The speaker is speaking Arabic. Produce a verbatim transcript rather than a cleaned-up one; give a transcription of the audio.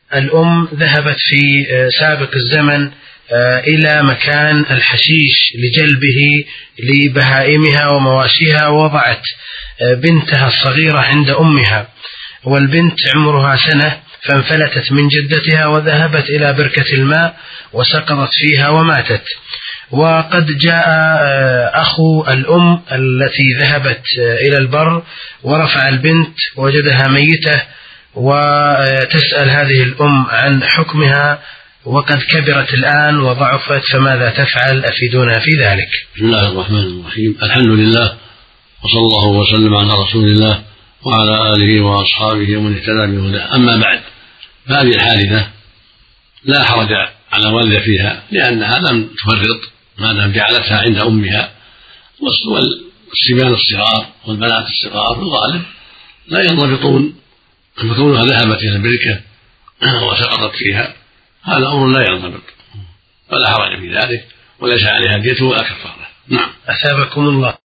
الأم ذهبت في سابق الزمن إلى مكان الحشيش لجلبه لبهائمها ومواشيها، ووضعت بنتها الصغيرة عند أمها، والبنت عمرها سنة، فانفلتت من جدتها وذهبت إلى بركة الماء وسقطت فيها وماتت. وقد جاء أخو الأم التي ذهبت إلى البر ورفع البنت وجدها ميتة، وتسأل هذه الأم عن حكمها وقد كبرت الآن وضعفت، فماذا تفعل؟ أفيدونا في ذلك. بسم الله الرحمن الرحيم. الحمد لله، وصلى الله وسلم على رسول الله وعلى آله وأصحابه ومن اهتدى بهداه. أما بعد، فهذه الحادثة لا حرج على والدة فيها، لأنها لم تفرط ما دام جعلتها عند أمها، والصبيان الصغار والبنات الصغار في الغالب لا ينضبطون، فكونها ذهبت إلى البركة وسقطت فيها هذا أمر لا ينضبط، فلا حرج في ذلك، وليس عليها دية ولا كفارة. نعم. أثابكم الله.